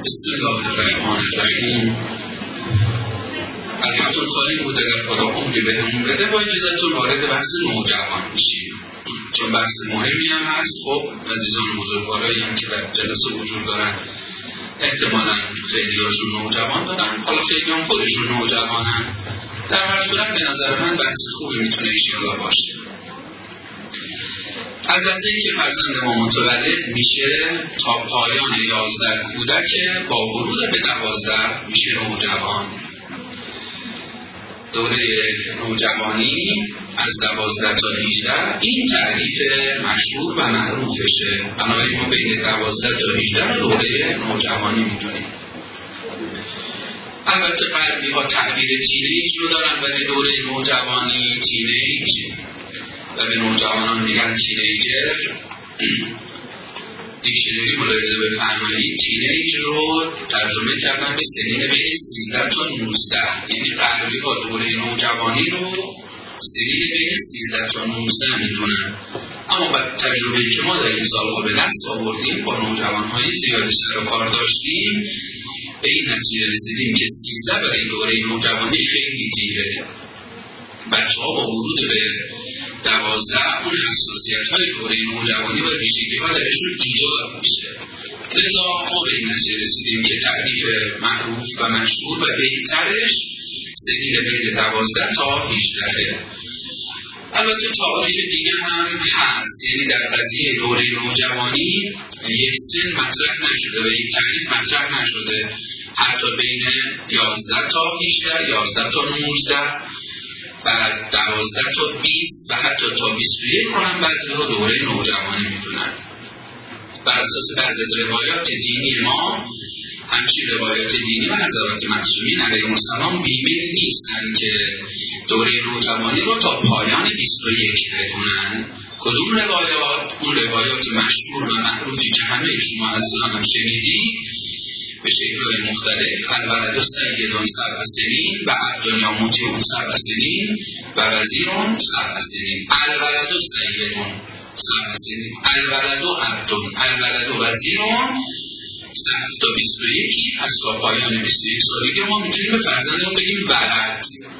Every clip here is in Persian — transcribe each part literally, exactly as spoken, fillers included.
بسم الله الرحمن الرحیم. الحمد خواهیم بود اگر خدا عمری بهمون بده با اجازهتون وارد بحث نوجوان میشیم، چون بحث مهمی هم هست. خب عزیزان بزرگوارایی هم که در جلسه حضور دارن احتمالاً خیلی هاشون نوجوان دارن، حالا خیلی هم خودشون نوجوانن. در هر صورت به نظر من بحث خوبی میتونه انشاءالله باشه. از لحظه اینکه فرزند ما متولد میشه تا پایان یازده کودک با ورود به دوازده میشه نوجوان. دوره نوجوانی از دوازده تا هجده این تعریف مشهور و معروفشه. بنابراین ما بین دوازده تا هجده دوره نوجوانی میدونیم. البته غربی ها تعبیر تینیج رو دارن ولی دوره نوجوانی تینیج و به نوجوانان میگن تینیجر. دیکشنری ملاحظه بفرمایید تینیج رو ترجمه کردن به سنین بین سیزده تا نوزده، یعنی غربی ها دوره نوجوانی رو سنین بین سیزده تا نوزده میدونن. اما با تجربه که ما در این سالها به دست آوردیم با نوجوانهای زیادی سر و کار داشتیم به این نتیجه رسیدیم که سیزده برای دوره نوجوانی خیلی دیره. بچه ها با ورود به دوازده اون حساسیت های دوره نوجوانی و ویژگی ها درشون ایجاد میشه. لذا ما به این نتیجه رسیدیم که تعریف معروف و مشهور و بهترش سنین بین دوازده تا هجده. البته تعاریف دیگه هم هست، یعنی در قضیه دوره نوجوانی یک سن مطرح نشده و یک تعریف مطرح نشده، حتی بین یازده تا هجده، یازده تا نوزده و دوازده تا بیست و حتی تا بیست و یک هم بعضی ها دوره نوجوانی میدونن. بر اساس بعضی از روایات دینی ما همچین روایات دینی و حضرات معصومین علیهم السلام بیمه نیستن که دوره نوجوانی رو تا پایان بیست و یک بدونن. کدوم روایات؟ اون روایات مشهور و معروفی که همه شما عزیزان هم شنیدید به شکل‌های مختلف: الولد سید سبع سنین و عبد مطیع سبع سنین و وزیر سبع سنین. الولد سید سبع سنین، الولد عبد، الولد وزیر صرف تا بیست و یک. از تا پایان بیست و یک سالگی ما میتونیم به فرزندمون بگیم ولد.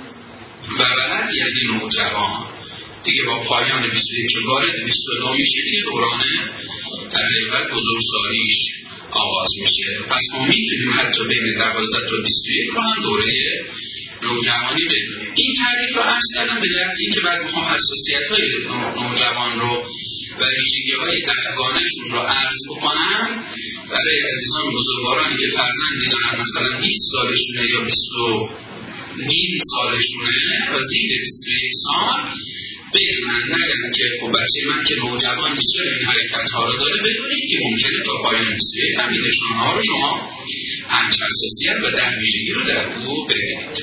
و ولد یعنی نوجوان دیگه. با پایان بیست و یک وارد بیست و دو میشه دیگه، دوران در حقیقت بزرگسالیش آغاز میشه. پس ما میتونیم حتی بین دوازده تا بیست و یک رو هم دوره نوجوانی بدونیم. این تعریف رو عرض کردم به جهت اینکه بعد میخوام حساسیت‌های نوجوان رو و ویژگی‌های درگانه‌شون رو عرض بکنم برای عزیزان بزرگوارانی که فرزندی دارن مثلا بیست سالشونه یا بیست و نیم سالشونه و زیر بیست و یک سال بدونن، نگن که خب بچه من که نوجوان نیست چرا این حرکت‌ها رو داره. بدونید که ممکنه تا پایان بیست و یک هم این نشانه‌ها رو شما همچ حساسیت و در ویژگی رو در او ببینید.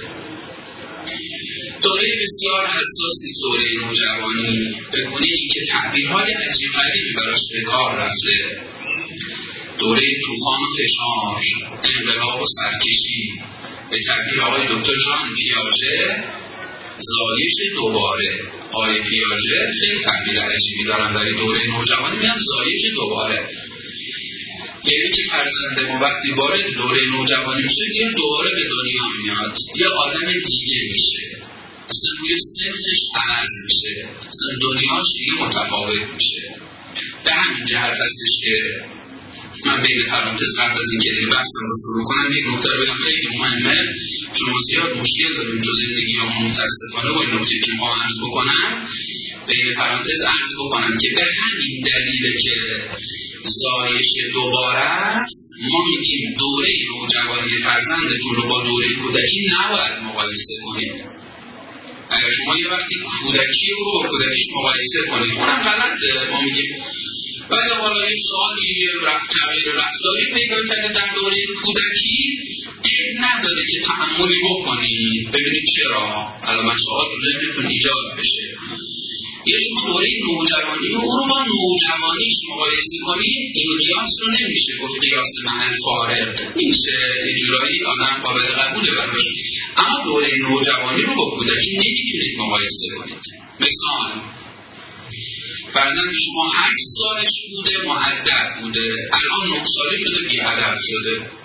دوره بسیار حساسی دوره نوجوانی به گونه‌ای که تعبیرهای عجیب غریبی براش به کار رفته. دوره طوفان و فشار، انقلاب و سرکشی، به تعبیر آقای دکتر ژان پیاژه زایش دوباره. آقای پیاژه خیلی تعبیر عجیبی دارن برای دوره نوجوانی، میگن زایش دوباره. یعنی که فرزند ما وقتی وارد دوره نوجوانی میشه یه دوباره به دنیا میاد، یه آدم دیگه میشه، اصلا روی سنفش عوض میشه، اصلا دنیاش دیگه متفاوت میشه. به همین جهت هستش که من بین پرانتز قبل از اینکه دیگه بحثم رو شروع کنم یک نکته رو بگم خیلی مهمه، چون ما زیاد مشکل داریم تو زندگی همون متاسفانه با این نکته که ما عرض بکنم. بین پرانتز عرض بکنم که به همین دلیله که زایش دوباره است ما میگیم دوره نوجوانی فرزندتون رو با دوره کودکی نباید مقایسه کنید. اگر شما یه وقتی کودکی رو با کودکیش مقایسه کنید اونم غلطه. ما میگیم بعد حالا این سالی رفت تغییر رفتاری پیدا کرده در دوره کودکی که نداره که تأملی بکنید ببینید چرا. حالا مسائل رو ذهنتون ایجاد بشه. یه شما دوره نوجوانی رو رو با نوجوانیش مقایسه کنید، این قیاس رو نمیشه گفت قیاس محل فارغ نمیشه، یه جورایی آدم قابل قبوله براش. اما دوره نوجوانی رو با کودکی نمیتونید مقایسه کنید. مثال فرزند شما هشت سالش بوده، مؤدب بوده، الان نه ساله شده، بی‌ادب شده.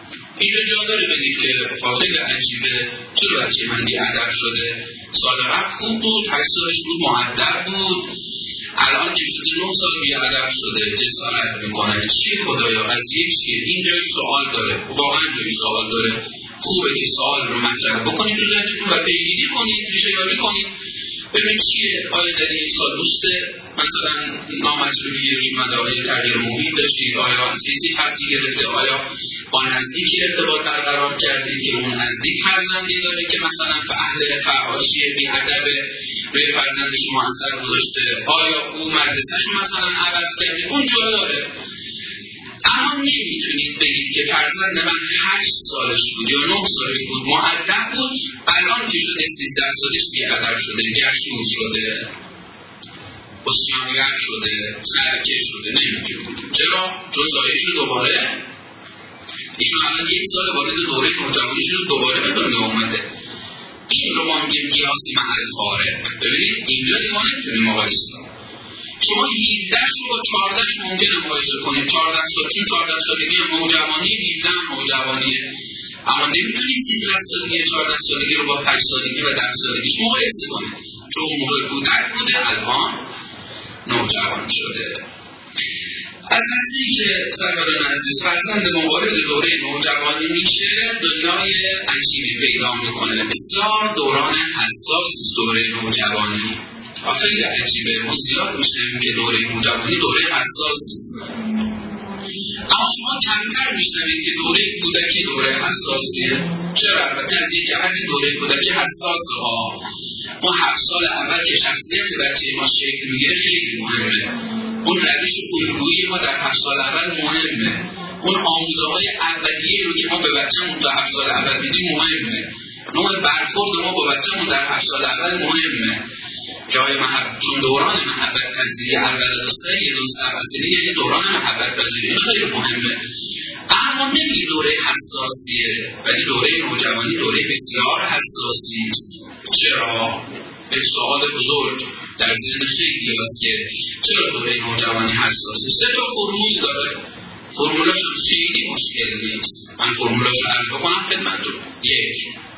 اینجا جا داره بگید که خاطر عجیبه چرا بچه من بی‌ادب شده؟ سال قبل خوب بود، هشت سالش بود مؤدب بود، الان که شده نه سال بی‌ادب شده، جسارت میکنه. چیه خدایا؟ قضیه چیه؟ این جای سوال داره، واقعا جای سوال داره. خوبه که سوال رو مطرح بکنید تو ذهنتون و پیگیری کنید، ریشه‌یابی کنید، ببینید چیه. آیا در این سال دوست مثلا نامطلوبی گیرش اومده؟ آیا تغییر محیط داشتید؟ آیا از کسی خطی گرفته؟ آیا با نزدیکی ارتباط برقرار کردید که اون نزدیک فرزندی داره که مثلا فعال فحاشی بی‌ادبه روی فرزند شما اثر گذاشته؟ آیا او مدرسه‌شو مثلا عوض کرده؟ اون جا داره. اما نمیتونید بگید که فرزند من هشت سالش بود یا نه سالش بود مؤدب بود، الان که شده سیزده سالش بی‌ادب شده، گرسون شده، عصیانگر شده، سرکش شده. نمیتونید. چرا؟ چون سایش رو دوباره ایشون الان یک سال وارد دوره نوجوانی شده، دوباره به دنیا اومده. این رو ما میگیم قیاسی محل فارق. ببینید اینجا دیگه ما نمیتونیم مقایسه کنیم. شما هجده شو با چهارده شو ممکنه مقایسه کنید. چهارده سال چون چهارده سالگی نوجوانی، هجده هم نوجوانیه. اما نمیتونید سیزده سالگی چهارده سالگی رو با هشت سالگی و ده سالگیش مقایسه کنید. چون موقع کودک بوده، الان نوجوان شده. از لحظه‌ای که سروران عزیز فرزند ما وارد دوره نوجوانی میشه، دنیای عجیبی پیدا میکنه. بسیار دوران حساس دوره نوجوانی. خیلی عجیبه. ما زیاد میشنیم که دوره نوجوانی دوره حساسی است. اما شما کمتر میشنوید که دوره کودکی دوره حساسیه. چرا؟ البته از اینکه همین دوره کودکی حساسه ها. ما هفت سال اول که شخصیت بچه ما شکل میگیره خیلی مهمه. اون روش الگویی ما در هفت سال اول مهمه. اون آموزه‌های اولیه رو که ما به بچه‌مون در هفت سال اول میدیم مهمه. نوع برخورد ما با بچه‌مون در هفت سال اول مهمه. جای محبت، چون دوران محبت پذیری اول تا سه یه دو سه یعنی دوران محبت پذیری خیلی مهمه. اما نمیگه دوره حساسیه، ولی دوره نوجوانی دوره بسیار حساسی است. چرا؟ به سوال بزرگ در ذهن خیلی هست که چرا دوره نوجوانی حساسه؟ سه تا فرمول داره. فرمولاش هم خیلی مشکل نیست. من فرمولاش رو عرض بکنم خدمتتون. یک،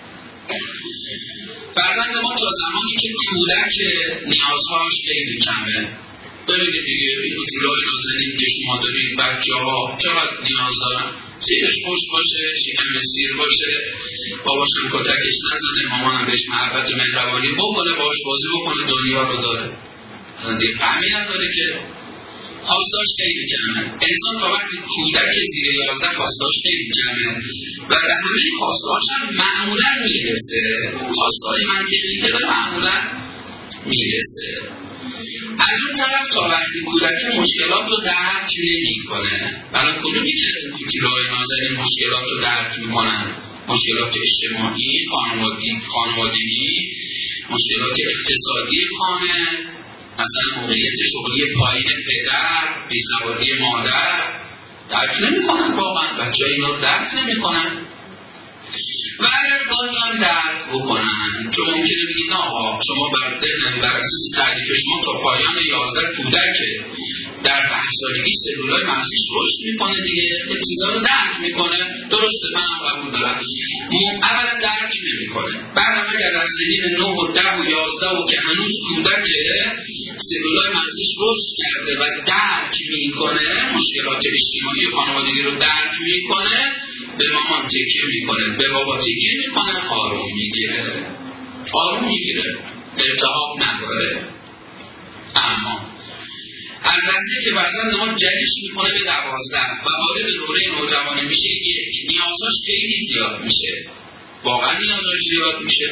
فرزند ما تا زمانی که کودک نیازهاش خیلی کمه. ببینید دیگه این کوچولوهای نازنین که شما دارید، بچه ها چقدر نیاز دارن؟ زیرش پشت باشه، شکم سیر باشه، باباش هم کتکش نزنه، مامانم بهش محبت و مهربانی بکنه، باهاش بازی بکنه، دنیا رو داره. دیگه فهمی نداره که خواستاش خیلی کمه. انسان تا وقتی کودک زیر یازده خواستاش خیلی کمه و به همه خواستاش هم معمولا میرسه. خواستای منطقی که به معمولا میرسه. الان طرف تا وقتی کودک مشکلات رو درک نمی کنه. برای کدومی که کوچولوهای نازنین مشکلات رو درک میکنن؟ مشکلات اجتماعی، خانوادگی، خانوادگی، مشکلات اقتصادی خانه، مثلا موقعیت شغلی پایین پدر، بی‌سوادی مادر، درک نمی کنن. واقعا بچه ها اینا درک نمی کنن. و اگر گاهی هم درک بکنن، چون ممکنه بگید آقا شما بر اساس تعریف شما تا پایان یازده کودکه، در ده سالگی سلولای مغزیش رشد میکنه دیگه، این چیزا رو درک میکنه. درسته، منم قبول دارم. اولا درک نمیکنه. بعدم اگر از سنین نه و ده و یازده و که هنوز کودکه سلولای مغزیش رشد کرده و درک میکنه، مشکلات اجتماعی و خانوادگی رو درک میکنه، به مامان تکیه میکنه، به بابا تکیه میکنه، آروم میگیره. آروم میگیره. التهاب نداره. اما از لحظه که فرزند ما جریش میکنه به دوازده و وارد دوره نوجوانی میشه، یک، نیازاش خیلی زیاد میشه. واقعا نیازاش زیاد میشه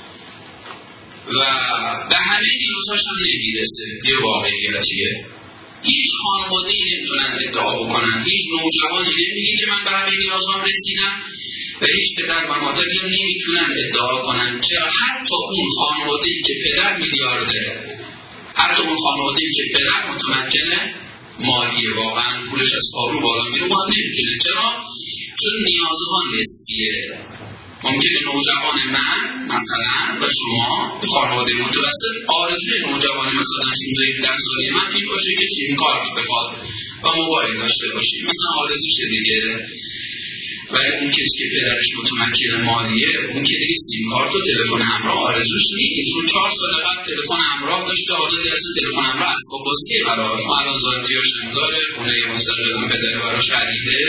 و به همه نیازاش هم نمیرسه. یه واقعیتیه. هیچ خانواده‌ای نمیتونن ادعا بکنن، هیچ نوجوانی نمیگه که من به همه نیازام رسیدم و هیچ پدر و مادری نمیتونن ادعا کنن. چرا؟ حتی اون خانواده‌ای که پدر میلیاردره، حتی اون خانواده‌ای که پدر متمکنه مالی، واقعا پولش از پارو بالا میره، اون نمیتونه. چرا؟ چون نیازها نسبیه. ممکنه نوجوان من مثلا و شما خانواده متوسط آرزوی نوجوان مثلا شانزده هفده ساله من این باشه که سیم کارت بخواد و موبایل داشته باشه، مثلا آرزوشه دیگه. ولی اون کسی که پدرش متمکن مالیه، اون که دیگه سیم کارت و تلفن همراه آرزوش نیست. اون چهار سال قبل تلفن همراه داشته، حالا دیگه اصلا تلفن همراه اسباب بازی براش، اون الان ذاتیاش هم داره، خونه مستقل پدر براش خریده.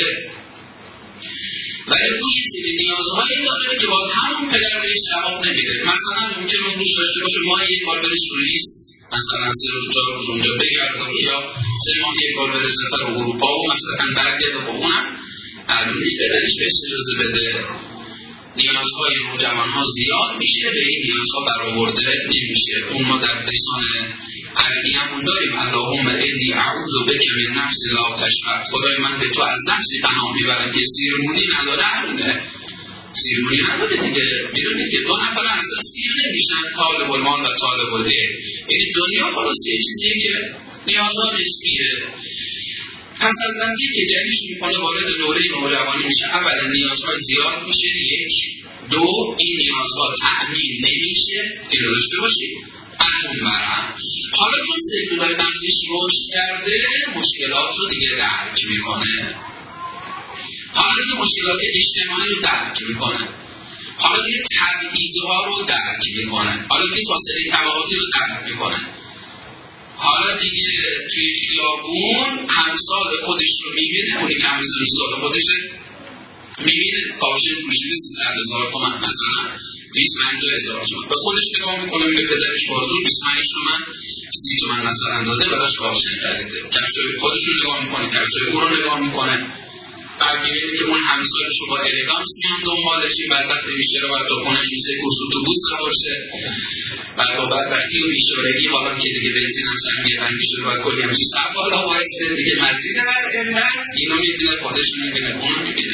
ولی اون یه سری نیازهایی داره که باز همون پدر بهش جواب نمیده. مثلا ممکنه اون روش داشته باشه ماه یک بار بره سوئیس، مثلا سه روز چهار روز اونجا بگرده، یا سه ماه یک بار بره سفر اروپا و مثلا برگرده. با اونم معلوم نیست پدرش بهش اجازه بده. نیازهای نوجوان‌ها زیاد میشه، به این نیازها برآورده نمیشه. اون ما در لسان عربی همون داریم اللهم انی اعوذ بک من نفس لا تشبع. خدای من به تو از نفسی پناه میبرم که سیرمونی نداره. همونه سیرمونی نداره دیگه. میدونید که دو نفر اصلا سیر نمیشن، طالب المال و طالب العلم. یعنی دنیا خلاص یه چیزیه که نیازها نسبیه. پس از نزدیک که جریش میکنه وارد دوره نوجوانی میشه، اولا نیازهای زیاد میشه، یک. دو، این نیازها تأمین نمیشه، اینو داشته باشید. اون برم حالا چون سکولار نفسش رشد کرده، مشکلات رو دیگه درک میکنه. حالا دیگه مشکلات اجتماعی رو درک میکنه. حالا دیگه تبعیض‌ها رو درک میکنه. حالا دیگه فاصله طبقاتی رو درک میکنه. حالا دیگه توی خیابون همسال خودش رو میبینه، اونی که همسال سال خودشه میبینه پاشه پوشیده سیصد هزار تومن، مثلا بیست و پنج هزار تومن. به خودش نگاه میکنه، میگه پدرش بازور بیست و پنج تومن سی تومن مثلا داده، براش کاپشن خریده. کفشای خودش رو نگاه میکنه، کفشای او رو نگاه میکنه. بعد میبینه که اون همسالش رو با الگانس میان دنبالش، این بدبخت میشه رو باید دکنش این سه کورس اتوبوس سوار شه. بعد با بدبختی و بیچارگی حالا که دیگه بنزین هم سنگی رنگی شده باید کلی همچین صف حالا وایسته دیگه مزید هر علت اینو میبینه، خودش میبینه، اونو میبینه.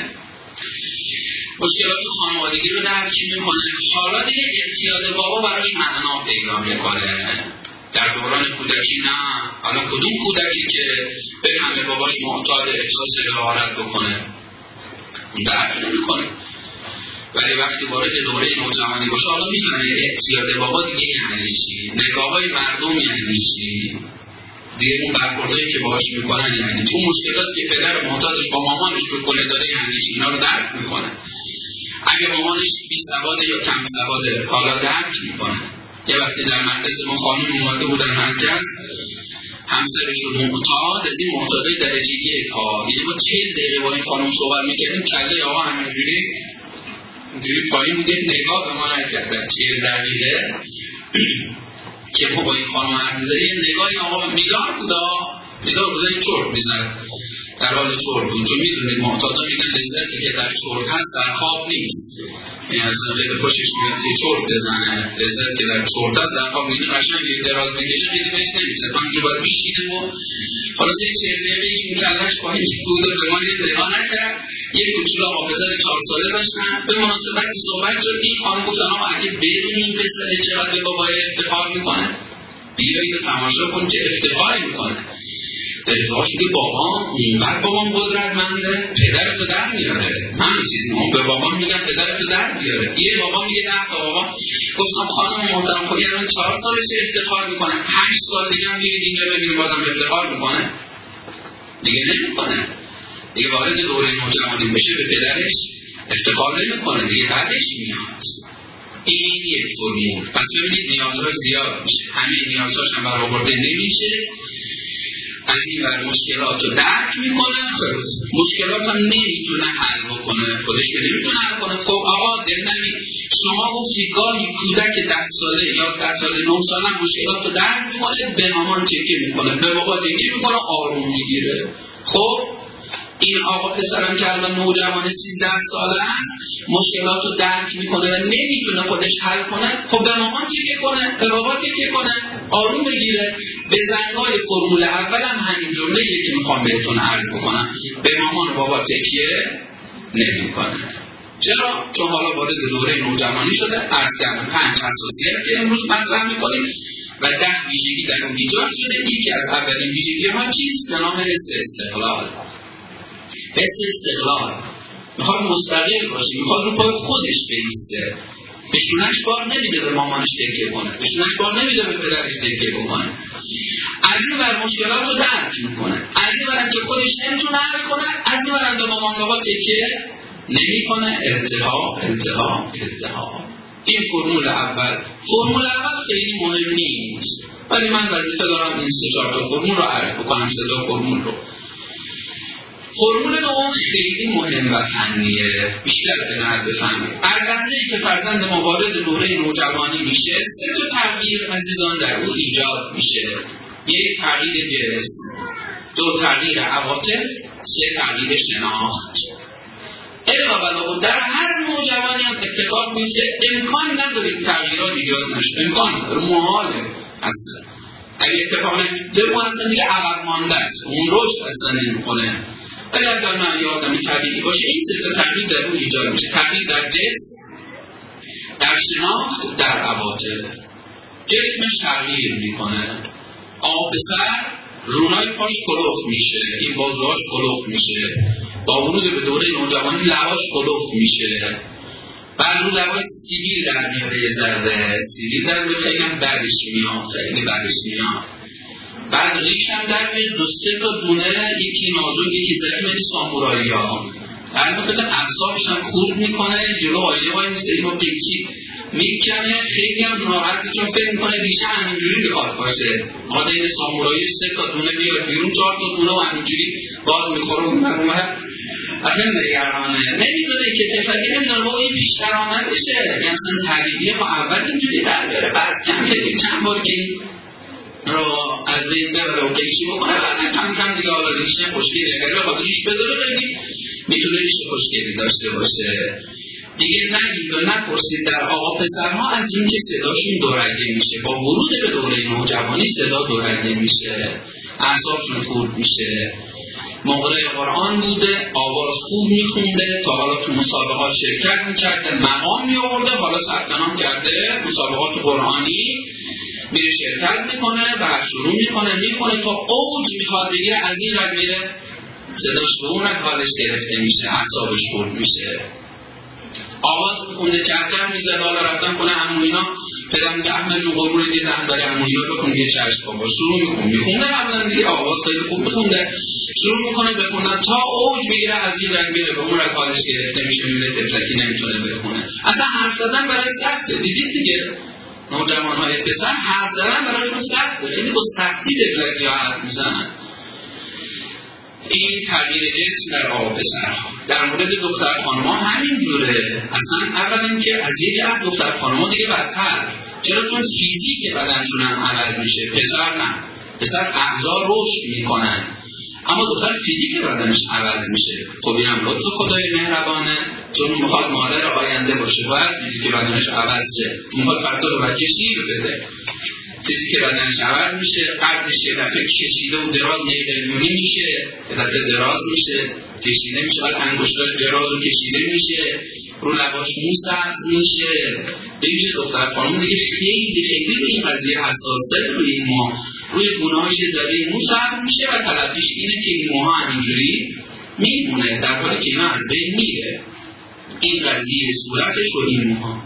مشکلات خانوادگی رو درک میکنه. حالا دیگه اعتیاد بابا براش معنا پیدا میکنه. در دوران کودکی نه، حالا کدوم کودکی که به همه باباش معتاد احساس رعایت بکنه، اون درک نمیکنه. ولی وقتی وارد دوره نوجوانی باشه، حالا میفهمه اعتیاد بابا دیگه یعنی چی، نگاه‌های مردم یعنی چی، دیگه اون برخوردایی که باهاش میکنن یعنی چی، اون مشکلاتی که پدر معتادش با مامانش میکنه داره یعنی چی، اینا رو درک میکنه. اگه مامانش بی سواده یا کم سواده، حالا درک میکنه. یه وقتی در مرکز ما خانم اومده بودن مرکز، همسرشون معتاد، از این معتادای درجه یک ها، یعنی ما چهل دقیقه با این خانم صحبت میکردیم، کله آقا همینجوری اینجوری پایین بوده، نگاه به ما نکردن. چهل دقیقه که ما با این خانم حرف می‌زدیم، نگاه این آقا میدار بودا میدار بودا این چرت میزن، در حال چرت بود. چون میدونید معتادا میگن لذتی که در چرت هست در خواب نیست. این اصلا خیلی خوشش میاد که چرت بزنه، لذت که در چرت هست در خواب میدونی قشنگ یه دراز دیگه خیلی بهش نمیشه. تو همجور باید بیشیدیم و خلاص یک چهل دقیقه این کلش پایین بوده به ما یه نگاه نکرد. یه کوچولو آقا پسر چهار ساله داشتن، به مناسبت صحبت شد. این خانم گفتن آقا اگه بدونی این پسر چقدر به بابای افتخار میکنه، بیایی رو تماشا کن چه افتخاری میکنه. دلفاش میگه بابا اینقدر بابام قدرتمنده، پدرتو در میاره. من چیزی ما به بابام میگم پدرتو در میاره. یه بابا میگه ده تا بابا. گفتم خانم محترم خودی الان چهار سالش افتخار میکنه، هشت سال دیگه هم بیاید اینجا ببینیم بازم افتخار میکنه؟ دیگه نمیکنه. دیگه وارد دوره نوجوانی بشه به پدرش افتخار نمیکنه، دیگه بعدش میاد. این یک فرمول. پس ببینید نیازها زیاد میشه، همه نیازهاش هم برآورده نمیشه. از این بر مشکلات رو درک میکنه، مشکلات هم نمیتونه حل بکنه، خودش که نمیتونه حل کنه. خب آقا دلنمی شما گفتی گاهی کودک ده ساله یا ده ساله نه ساله مشکلات رو درک میکنه، به مامان تکیه میکنه، به بابا تکیه میکنه، آروم میگیره. خب این آقا پسرم که الان نوجوان سیزده ساله است، مشکلات رو درک میکنه و نمیتونه خودش حل کنه، خب به مامان تکیه کنه، به بابا تکیه کنه، آروم بگیره. به زنگای فرمول اول هم همین جمله که میخوام بهتون عرض بکنم، به مامان و بابا تکیه نمیکنه. چرا؟ چون حالا وارد دوره نوجوانی شده. عرض کردم پنج حساسیت که امروز مطرح میکنیم و ده ویژگی در اون ایجاد شده. یکی از اولین ویژگی ها چیست؟ به نام حس استقلال. حس استقلال میخواد مستقل باشه، میخواد رو پای خودش بایسته، بهشونش بار نمیده به مامانش تکیه کنه، بهشونش بار نمیده به پدرش تکیه بکنه. از این بر مشکلات رو درک میکنه، از این برم که خودش نمیتونه حل کنه، از این برم به مامان بابا تکیه نمیکنه، التهاب التهاب التهاب. این فرمول اول. فرمول اول خیلی مهم نیست، ولی من وظیفه دارم این سه چهار تا فرمول رو عرض بکنم. سه تا فرمول رو. فرمول دوم خیلی مهم و فنیه، بیشتر به نظر بفهمید. فرزندی که فرزند ما وارد دوره نوجوانی میشه، سه تا تغییر عزیزان در او ایجاد میشه. یک تغییر جسم، دو تغییر عواطف، سه تغییر شناخت. علاوه در هر نوجوانی هم اتفاق میشه، امکان نداره تغییرات ایجاد نشه، امکان نداره، محاله اصلا. اگه اتفاق نشه اون اصلا دیگه عقب مانده است، اون رشد اصلا نمیکنه. ولی اگر نه یه آدمی طبیعی باشه، این سه تا تغییر در اون ایجاد میشه. تغییر در جسم، در شناخت، در عواطف. جسمش تغییر میکنه، آب سر، رونای پاش کلوف میشه، این بازوهاش کلوف میشه، با ورود به دوره نوجوانی لباش کلوف میشه، بعد رو لباش سیبیل در میاد، یه ذره سیبیل در میاد، خیلی هم بعدش میاد، خیلی بعدش میاد. بعد ریش هم در میاد، دو سه تا دونه، یکی نازک یکی ضعیف، مثل سامورایی ها. در مورد اعصابش هم خورد میکنه، جلو آیه وای سری با پیچی میکنه، خیلی هم ناراحتی چون فکر میکنه ریشه همینجوری بخواد باشه. ماده این سامورایی سه تا دونه بیاد بیرون، چهار تا دونه و همینجوری باد میخوره اون اومد. اصلا نگرانه، نمیدونه که تفاقی نمیدونه با این بیشترانه بشه. یعنی اصلا طبیعیه ما اول اینجوری در بیاره، بعد کم کردیم چند بار که رو از بین ببره و قیشی بکنه، بعد کم کم دیگه آلا ریشه خوشگلی اگر بخواد ریش بداره بگی میتونه ریشه خوشگلی داشته باشه. دیگه نگید و نپرسید در آقا پسرها از این که صداشون دورنگه میشه، با ورود به دوره نوجوانی صدا دورنگه میشه، اعصابشون خورد میشه. مقرأ قرآن بوده، آواز خوب میخونده، تا حالا تو مسابقات شرکت میکرده، مقام میآورده، حالا ثبت نام کرده مسابقات قرآنی میره شرکت میکنه، بعد شروع میکنه میکنه تا اوج میخواد بگیره، از این رد میره صداش به اون رد حالش گرفته میشه، اعصابش خورد میشه. آواز خونده چرچر میزد، حالا رفتن کنه عمو اینا، پدرم میگه احمد جون قربون دیگه زن داره عمو اینا بکن یه چرش بابا، شروع میکنه میخونده، قبلا دیگه آواز خیلی خوب میخونده، شروع میکنه بخونن تا اوج بگیره، از این رنگ بره به اون رنگ حالش گرفته میشه، میره تفلکی نمیتونه بخونه. اصلا حرف زدن برای سخته، دیدید دیگه نوجوانهای پسر حرف زدن برایشون سخته، یعنی با سختی تفلکی ها حرف میزنن. این تغییر جنس در آقا پسرها. در مورد دختر خانم‌ها همین جوره. اصلا اولا که از یک از دختر خانم‌ها دیگه بدتر، چرا؟ چون فیزیک بدنشون هم عوض میشه، پسر نه. پسر اعضا رشد میکنن، اما دختر فیزیک بدنش عوض میشه. خب اینم لطف خدای مهربانه، چون میخواد مادر آینده باشه، باید فیزیک بدنش عوض شه، میخواد فردا رو بچه شیر بده، فیزیک بدنش عوض میشه، قدش یه دفعه کشیده و دراز نیدرمیونی میشه، یه دفعه دراز میشه، کشیده میشه، بعد انگشتای دراز و کشیده میشه، رو لباش موسرز میشه. ببینید دختر خانم دیگه خیلی خیلی روی این قضیه حساسه، روی این موها، روی گونه‌هاش یه ذره موسرز میشه و تلقیش اینه که این موها همینجوری میمونه، در حالی که اینا از بین میره. این قضیه صورتش و این موها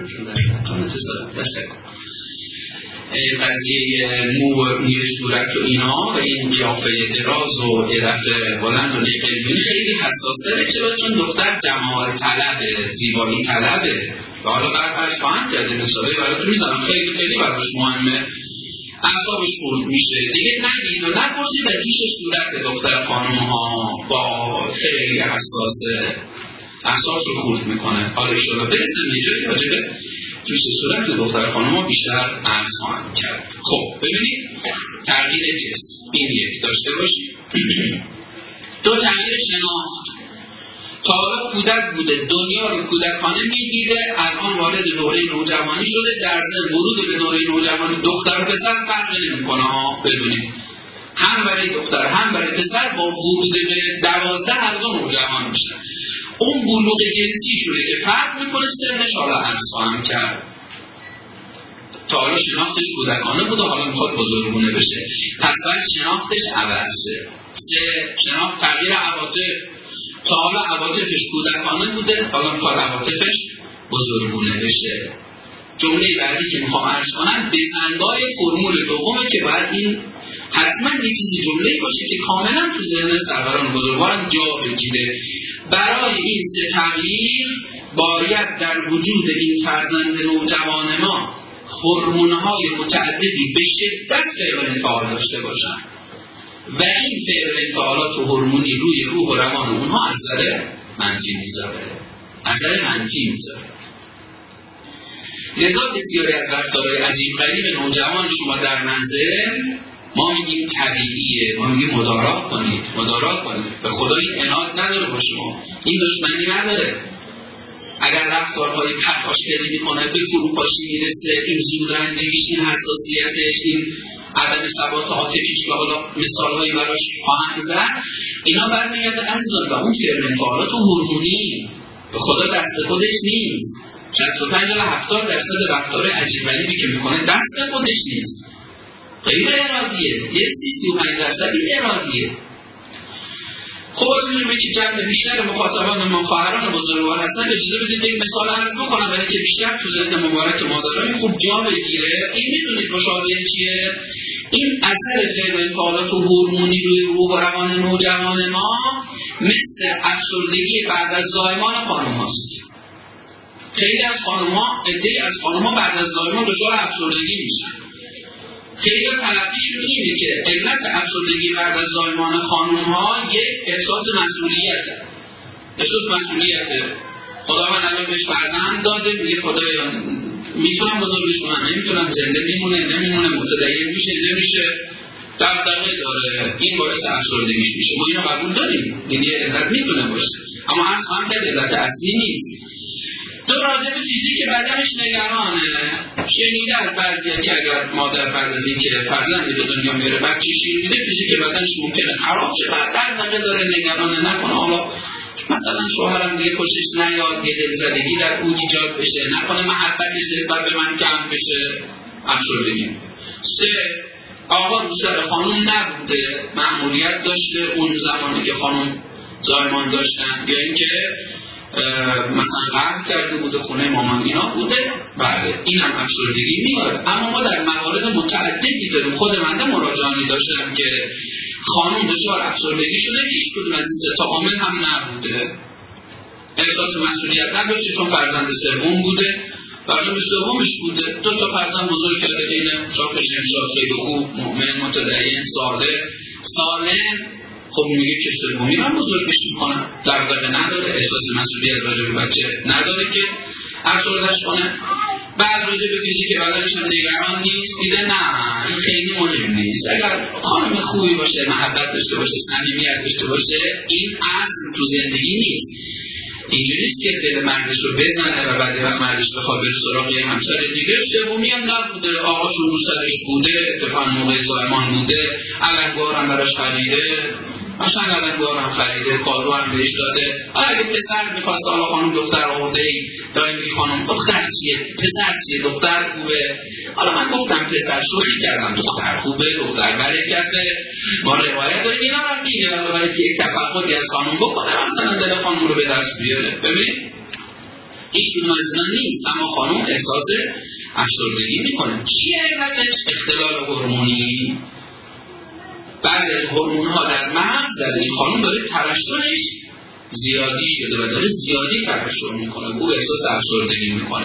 قضیه مو موی صورت و اینا و این قیافه دراز و عرف بلند و نیقلبین خیلی حساسه، چرا؟ چون دختر جمال طلبه، زیبایی طلبه. و حالا بعد از خواهم کرده مثاله برای تو میزنم، خیلی خیلی براش مهمه، اعصابش خورد میشه. دیگه نگید و نپرسید در پیش صورت دختر خانم ها با خیلی حساسه، اعصابش رو خورد میکنه. حالا شده برسیم میجوری راجبه توی صورت دختر خانم ها بیشتر عرض خواهم کرد. خب ببینید تغییر جسم این یک داشته باشید. دو تغییر شناخت. تا حالا کودک بوده، دنیا رو کودکانه میدیده، الان وارد دوره نوجوانی شده، در ضمن ورود به دوره نوجوانی دختر و پسر فرق نمیکنه ها، بدونید هم برای دختر هم برای پسر با ورود به دوازده هر دو نوجوان میشن. اون بلوغ جنسی شده که فرق میکنه، سنش حالا عرض خواهم کرد. تا حالا شناختش کودکانه بوده، حالا میخواد بزرگونه بشه، پس باید شناختش عوض شه. سه، شناخت تغییر عواطف. تا حالا عواطفش کودکانه بوده، حالا میخواد عواطفش بزرگونه بشه. جمله بعدی که میخوام عرض کنم بزنگاه فرمول دومه که باید این حتما یه چیزی جمله‌ای باشه که کاملا تو ذهن سروران بزرگوارم جا بگیره. برای این سه تغییر باید در وجود این فرزند نوجوان ما هورمون‌های متعددی به شدت فعل انفعال داشته باشن و این فعل انفعالات هورمونی روی روح و روان اونها اثر منفی میذاره اثر منفی میذاره لذا بسیاری از رفتارهای عجیب غریب نوجوان شما در منزل ما میگیم طبیعیه، ما میگیم مدارا کنید مدارا کنید به خدا این عناد نداره با شما، این دشمنی نداره. اگر رفتارهای پرخاشگری میکنه به فروپاشی میرسه، این زودرنجیش، این حساسیتش، این عدم ثبات عاطفیش که حالا مثالهایی براش خواهند زد، اینا برمیگرده عزیزان و اون فعل انفعالات هورمونی به خدا دست خودش نیست. شصت و پنج تا هفتاد درصد رفتار عجیب غریبی که میکنه دست خودش نیست، غیر ارادیه. یه سی سی و پنج درصد ارادیه. خب می‌بینیم که جمع بیشتر مخاطبان ما خواهران بزرگوار هستن. اجازه بدید یک مثال عرض بکنم برای که بیشتر تو ذهن مبارک مادران خوب جا بگیره. این میدونید مشابه چیه؟ این اثر فعل انفعالات هورمونی روی روح و روان نوجوان ما مثل افسردگی بعد از زایمان خانم‌هاست. خیلی از خانم‌ها، عده‌ای از خانم‌ها بعد از زایمان دچار افسردگی میشن. خیلی تلقیشون اینه که علت افسردگی بعد از زایمان خانم‌ها یک احساس مسئولیته. احساس مسئولیته. خداوند الان بهش فرزند داده، میگه خدایا میتونم بزرگش کنم، نمیتونم، زنده میمونه، نمیمونه، متدین میشه، نمیشه، دغدغه داره، این باعث افسردگیش میشه. ما اینو قبول داریم، این یه علت میتونه باشه، اما عرض هم که علت اصلی نیست. تو راجع به فیزیک بدنش نگرانه. شنیده از بعضی که اگر مادر بعد از اینکه فرزندی به دنیا میاره بچه شیر میده فیزیک بدنش ممکنه خراب شه، بعد دغدغه داره، نگرانه. نکنه حالا مثلا شوهرم دیگه خوشش نیاد، یه دلزدگی در او ایجاد بشه، نکنه محبتش نسبت به من کم بشه، افسردگی. سه، آقا رو سر خانم نبوده، مأموریت داشته اون زمانی که خانم زایمان داشتن، یا اینکه مثلا قرد کرده بوده خونه مامان اینا بوده، بله این هم افسردگی میاره. اما ما در موارد متعددی داریم. خود منده مراجعانی داشتم که خانم دچار افسردگی شده، هیچ کدوم از این سه تا عامل هم نبوده، احساس مسئولیت نداشته چون فرزند سوم بوده، فرزند سومش بوده، دو تا فرزند بزرگ کرده، اینه شاکش نشاد، خیلی خوب، مؤمن، متدین، صادق، سالم. خب میگه که سومی رو بزرگش میکنن، دغدغه نداره، احساس مسئولیت راجع به بچه نداره که افسرده‌اش کنه. بعد راجع به فیزیک بدنش هم نگران نیست، دیده نه این خیلی مهم نیست. اگر خانم خوبی باشه، محبت داشته باشه، صمیمیت داشته باشه، این اصل تو زندگی نیست. اینجوری نیست که دل مردش رو بزنه و بعد وقت مردش بخواد بره سراغ یه همسر دیگه. سومی هم نبوده، آقاشون رو سرش بوده، اتفاقا موقع زایمان بوده، علنگوار هم براش خریده، مثلا علنگوار هم خریده، پالو هم بهش داده. اگه پسر میخواست حالا خانم دختر آورده ای دایی میگی خانم دختر چیه، پسر چیه، دختر خوبه. حالا من گفتم پسر شوخی کردم، دختر خوبه، دختر برکته، ما روایت داریم اینا رو میگه برای که یک تفقدی از خانم بکنه مثلا دل خانم رو به دست بیاره. ببین هیچ کدوم از اینا نیست، اما خانم احساس افسردگی میکنه. چیه علتش؟ اختلال هورمونی. بعضی هورمون‌ها در مغز در این خانم داره ترشحش زیادی شده و داره زیادی ترشح میکنه، او احساس افسردگی میکنه.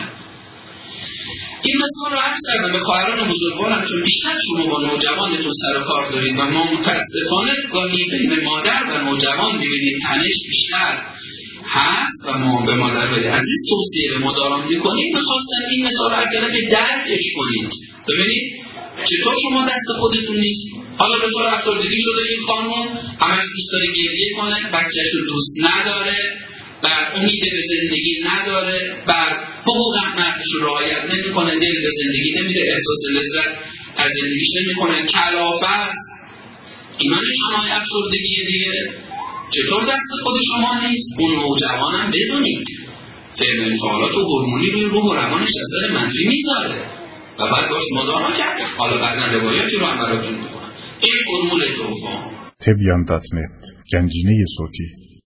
این مثال رو عرض کردم به خواهران بزرگوارم چون بیشتر شما با نوجوانتون سر کار دارید و ما متاسفانه گاهی بین مادر و نوجوان میبینید تنش بیشتر هست و ما به مادرهای عزیز توصیه به مداران میکنیم. میخواستم این مثال رو اگر که درکش کنید. ببینید چطور شما دست خودتون نیست، حالا دچار افسردگی شده این خانم، همش دوست داره گریه کنه، بچه‌ش رو دوست نداره، بعد امید به زندگی نداره، بعد حقوق مردش رو رعایت نمی‌کنه، دل به زندگی نمیده، احساس لذت از زندگیش نمی‌کنه، کلافه است. اینا نشانه‌های افسردگی دیگه. چطور دست خود شما نیست؟ اون نوجوانم بدونید فعل انفعالات و هورمونی روی روح و روانش اثر منفی میذاره و بعد باش مدارا کرد. حالا بعداً روایاتی رو هم براتون می‌کنم. این فرمول دوم. تبیان دات نت گنجینه صوتی